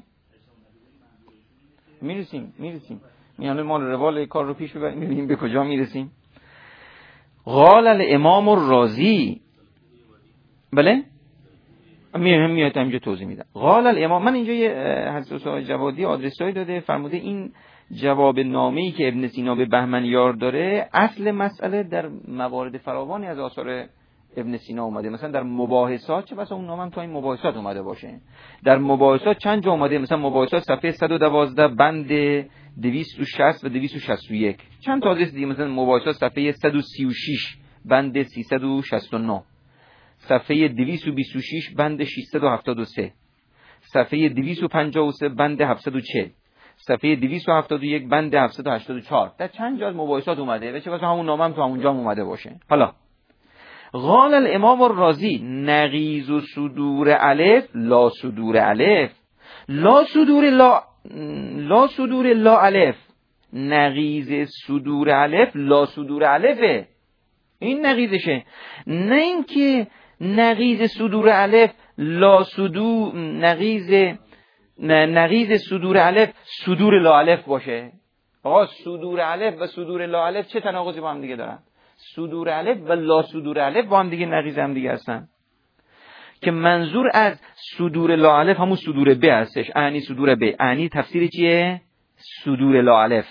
میرسیم میرسیم میانه مال روال کار رو پیش ببریم میبینیم به کجا میرسیم. قال الامام الرازی، بله میام میاد اینجا توضیح میدم. قال الامام، من اینجا یه حضرت جوادی آدرسای داده، فرموده این جواب نامه‌ای که ابن سینا به بهمنیار داره اصل مسئله در موارد فراوانی از آثار ابن سینا اومده. مثلا در مباحثات، چه بسا اون نامم تو این مباحثات اومده باشه. در مباحثات چند جا اومده، مثلا مباحثات صفحه صد و دوازده بند دویست و شصت و دویست و شصت و یک. چند تا آدرس دیگه، مثلا مباحثات صفحه صد و سی و شش بند سیصد و شصت و نه، صفحه دویست و بیست و شش بند ششصد و هفتاد و سه، صفحه دویست و پنجاه و سه بند هفتصد و چهل، صفحه دویست و هفتاد و یک بند هفتصد و هشتاد و چهار. در چند جا مباحثات اومده و چه واسه همون نامم تو همونجا اومده باشه. حالا قال الامام الرازی نغیز و صدور الف لا صدور الف، لا صدور لا لا صدور لا الف، نغیز صدور الف لا صدور الفه، این نغیزشه. نه اینکه نغیز صدور الف لا صدور، نغیز نغیز صدور الف صدور لا الف باشه. آقا صدور الف و صدور لا الف چه تناقضی با هم دیگه دارن؟ صدور الف و لا صدور الف با هم دیگه نغیز هم دیگه هستن، که منظور از صدور لا الف همون صدور ب هستش. اعنی صدور ب، اعنی تفسیر چیه؟ صدور لا الف.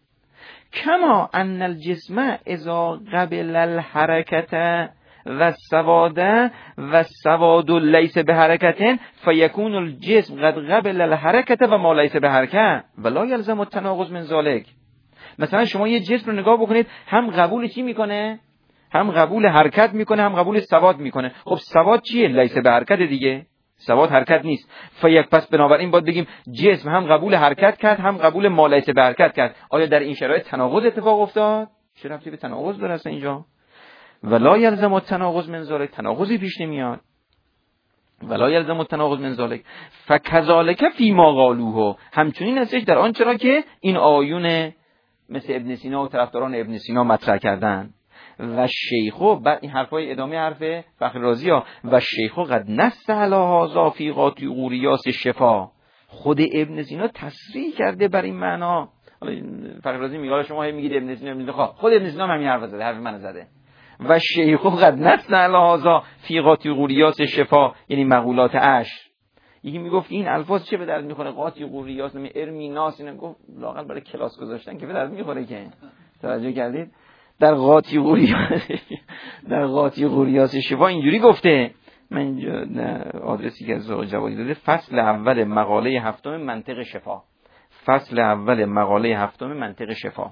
کما ان الجسم اذا قبل الحرکت و السواد و السواد لیس به حرکت فیکون الجسم قد قبل الحرکت و ما لیس به حرکت ولا یلزم التناقض من ذلك. مثلا شما یه جسم رو نگاه بکنید، هم قبول چی میکنه؟ هم قبول حرکت میکنه، هم قبول سواد میکنه. خب سواد چیه؟ لیس به حرکت دیگه، سواد حرکت نیست. فیک پس بنابراین باید بگیم جسم هم قبول حرکت کرد، هم قبول ما لیس به حرکت کرد. آیا در این شرایط تناقض اتفاق افتاد؟ چه ربطی به تناقض داره اصلا اینجا؟ ولا یلزم التناقض من ذلك، تناقضی پیش نمیاد. ولا یلزم التناقض من ذلك فکذالک فی ما قالوه، همچنین هستش در آن چرا که این آیون مثل ابن سینا و طرفداران ابن سینا مطرح کردن. و شیخو، بعد این حرفای ادامه حرف فخر رازی ها، و شیخو قد نص علی هذا فی قاطع ریاس شفا، خود ابن سینا تصریح کرده بر این معنا. حالا فخر رازی میگه شما هی میگید ابن سینا، ابن سینا خود ابن سینا همین حرف زده، حرف من زده. و شیخو قد نص علی هذا فی قاطع ریاس شفا، یعنی مقولات عشر. یکی میگفت این الفاظ چه به درد میخوره؟ قاطع ریاس نمی ارمی ناس، اینا گفت لااقل برای کلاس گذاشتن که به درد میخوره. که توجه کردید در قاطع ریاس در قاطع ریاس شفا اینجوری گفته. من اینجا آدرسی که از جوادی داده، فصل اول مقاله هفتم منطق شفا، فصل اول مقاله هفتم منطق شفا.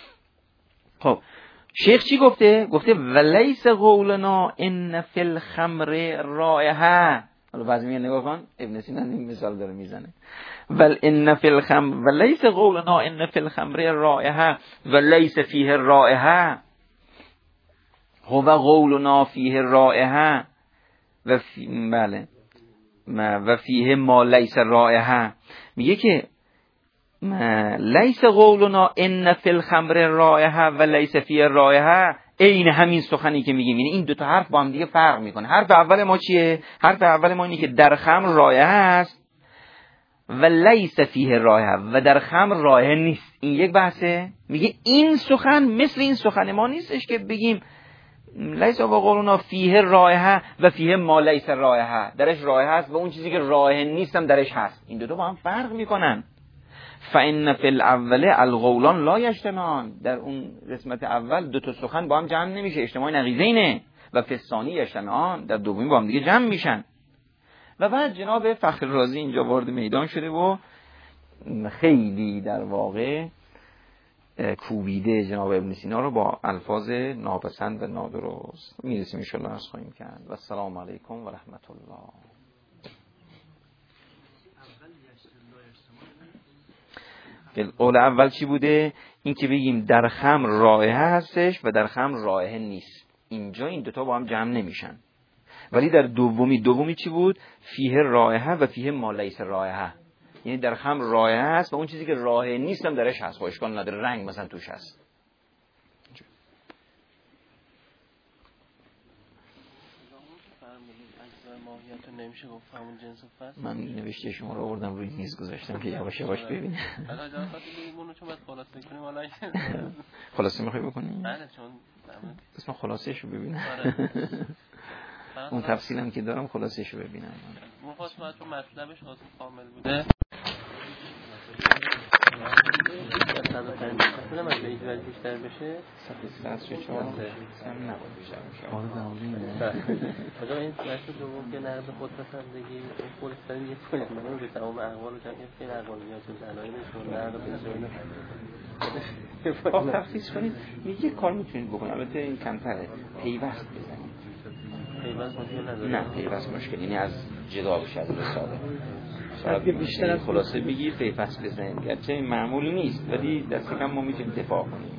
خب شیخ چی گفته؟ گفته ولیس قولنا ان فی الخمر رائحه. حالا بعضی میگن نگاه کن ابن سینا این مثال داره میزنه، ول ان فی الخمر ولیس قولنا ان فی الخمر رائحه ولیس فیه رائحه هو قولنا فیه رائحه و فی بله و فیه ما لیس رائحه. میگه که لیس قولنا ان فی الخمر رائحه و لیس فیه رائحه، این همین سخنی که میگیم. یعنی این دو تا حرف با هم دیگه فرق میکنه. حرف اول ما چیه؟ حرف اول ما اینه که در خمر رائحه است و لیس فیه رائحه، و در خمر رائحه نیست. این یک بحثه. میگه این سخن مثل این سخن ما نیستش که بگیم لیس و قولنا فیه رائحه و فیه ما لیس رائحه، درش رائحه است و اون چیزی که رائحه نیست هم درش هست. این دو تا با هم فرق میکنن. فإن فی الاول القولان لا یجتمعان، در اون قسمت اول دو تا سخن با هم جمع نمیشه، اجتماع نقیضینه. و فی الثانی یجتمعان، در دومی با هم دیگه جمع میشن. و بعد جناب فخر رازی اینجا وارد میدان شده و خیلی در واقع کوبیده جناب ابن سینا رو با الفاظ ناپسند و نادرست. میرسیم ان شاء الله عرض خواهیم کرد. و السلام علیکم و رحمت الله. قول اول چی بوده؟ این که بگیم در خمر رائحه هستش و در خمر رائحه نیست. اینجا این دوتا با هم جمع نمیشن. ولی در دومی دومی چی بود؟ فیه رائحه و فیه ما لیس رائحه، یعنی در خمر رائحه هست و اون چیزی که رائحه نیست هم درش هست. خب اشکال نداره، رنگ مثلا توش هست. نمیشه گفت همون جنس فصل. من نوشته شما رو آوردم روی میز گذاشتم که یواش یواش ببینید. حالا جا خاطر بگیمونو چون باید خلاصه کنیم. حالا خلاصه میخوای بکنی؟ بله چون اسم خلاصه‌شو ببینم. اون تفصیلم که دارم خلاصش رو ببینم. مفاصلات رو مطلبش آزم کامل بوده. مثلا من به این ولی بیشتر بشه صفحه صد و چهار هم نباید بیشتر میشه. آره دمونه. حالا این بحث دوم که نقد خودپسندگی اون خودستانی یه کنید من رو به تمام احوال و جمعیت که احوال نیاز و دلایلشون نقد بسیار آه تخصیص کنید یه کار میتونید بکنید. البته این کمتره، پیوست بزنید. پیوست مشکل نداره؟ نه پیوست مشکل، یعنی از جدا بشه از رساله. شاید بیشتر از خلاصه بگیر پیوست بزنید، گرچه این معمولی نیست ولی دست کم ما میتونیم دفاع کنیم.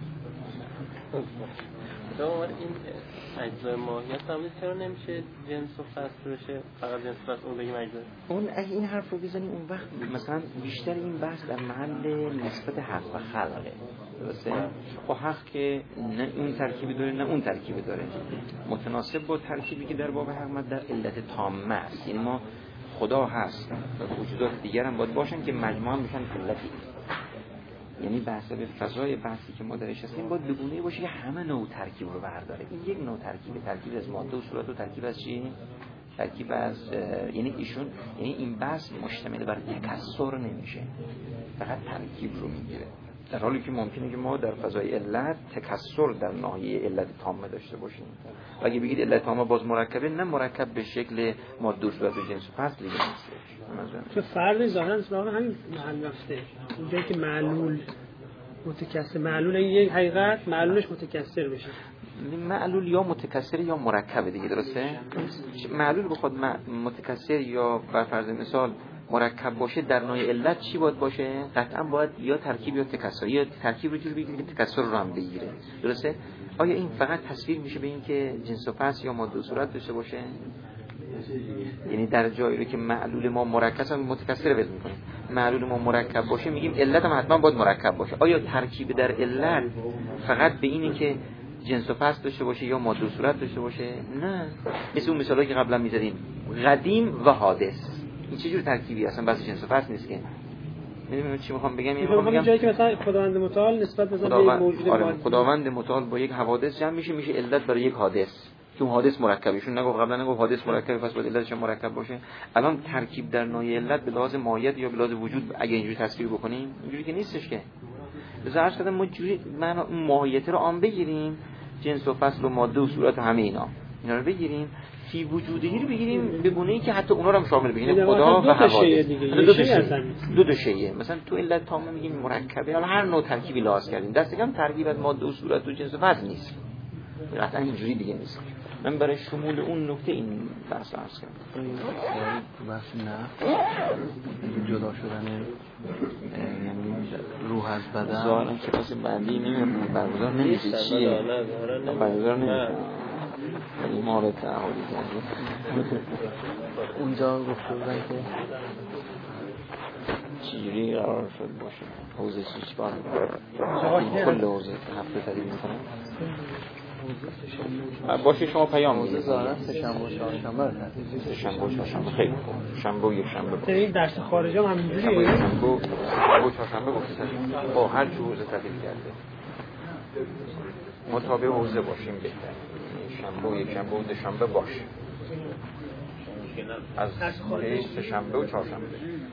تو این اجزای ماهیت فهمید چرا نمیشه جنس و فصل بشه، فقط جنس فصل اون بگیم اجزا؟ اون اگه این حرف رو بزنیم اون وقت مثلا بیشتر این بحث در محل نسبت حق و خلقه. درسته؟ خب حق که نه اون ترکیبی داره نه اون ترکیبی داره، متناسب با ترکیبی که در باب حق در علت تامه است. یعنی ما خدا هست و وجودات دیگر هم باید باشن که مجموعا میشن علتی. یعنی بحث به فضای بحثی که ما درش هستیم باید بگونه باشه که همه نوع ترکیب رو برداره. این یک نوع ترکیب، ترکیب از ماده و صورت و ترکیب از چی؟ ترکیب از یعنی ایشون یعنی این بحث مشتمل بر تکثر نمیشه، فقط ترکیب رو میگیره. در حالی که ممکنه که ما در فضای علت تکثر در ناحیه علت تامه داشته باشیم. و اگه بگید علت تامه باز مرکبه، نه مرکب به شکل ماده و صورت و جنس و فصل دیگه نیست. چه فرق ظاهرا سراغ همین محل رفته. اونجایی که معلول متکثر، معلول یک حقیقت معلولش متکثر بشه. معلول یا متکثر یا مرکب دیگه، درسته؟ معلول به خود متکثر یا بر فرض مثال مرکب باشه در نوع علت چی باید باشه؟ قطعا باید یا ترکیب یا تکثر، یا ترکیب رو جوری بگیره که تکثر رو هم بگیره. درسته؟ آیا این فقط تصویر میشه به این که جنس و فصل یا ماده و صورت داشته باشه؟ یعنی در جایی رو که معلول ما مرکب متکثر ول می‌کنیم، معلول ما مرکب باشه میگیم علت هم حتما باید مرکب باشه. آیا ترکیب در علت فقط به اینه که جنس و فصل داشته باشه یا ماده و صورت داشته باشه؟ نه، مثل اون مثالایی که قبلا می‌زدیم، قدیم و حادث. این چه جور ترکیبی اصلا بس جنس و فصل نیست که. می‌دونید چی می‌خوام بگم؟ این می‌خوام بگم جایی که مثلا خداوند متعال نسبت به خداوند... موجود آره خداوند متعال با یک حوادث جمع میشه، میشه علت برای یک حادث. که اون حادث مرکبیشون نگو قبلا نگو حادث مرکب پس باید علتش مرکب باشه. الان ترکیب در نوع علت به لحاظ ماهیت یا به لحاظ وجود اگه اینجوری تصویر بکنیم اینجوری که نیستش که. بذار عرض کردم ما جوری معنا ماهیت رو عام بگیریم، جنس و فصل و ماده و صورت همه اینا اینا رو بگیریم، فی وجودی رو بگیریم به گونه‌ای که حتی اونا رو هم شامل بگیریم، خدا و حوادث. دو تا شیء دو تا شیء مثلا تو علت تامه میگیم مرکبه، حالا هر نوع ترکیبی لحاظ کردیم دست کم ترکیب از ماده و صورت و جنس و فصل نیست، قطعا اینجوری دیگه نیست. من برای شمول اون نکته این بحث عرض کردم. بحث نه جدا شدن یعنی روح از بدن ظاهرا کلاس بعدی نمیدونم برگزار نمیشه چیه برگزار نمیشه ولی ما رو تعهدی کردیم اونجا گفته بودن که چجوری قرار شد باشه حوزه چی چی کار کل حوزه هفته تدیل میکنم باشه. شما پیام میدید ظاهرا سه شنبه و چهارشنبه سه شنبه و چهارشنبه خیلی خوب، شنبه و یک شنبه این درس خارجی هم همینجوریه. شنبه و چهارشنبه گفته تدیل با هر چه حوزه تدیل کرده مطابق حوزه باشیم بهتر. شنبه و یک شنبه و دوشنبه باشه از سه شنبه و چهارشنبه.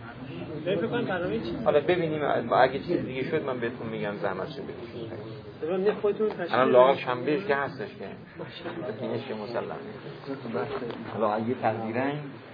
حالا ببینیم اگه چیز دیگه شد من بهتون میگم زحمت شد بکشید. الان لاغر شنبهش که هستش که اینش که مسلمه. حالا اگه تقدیرن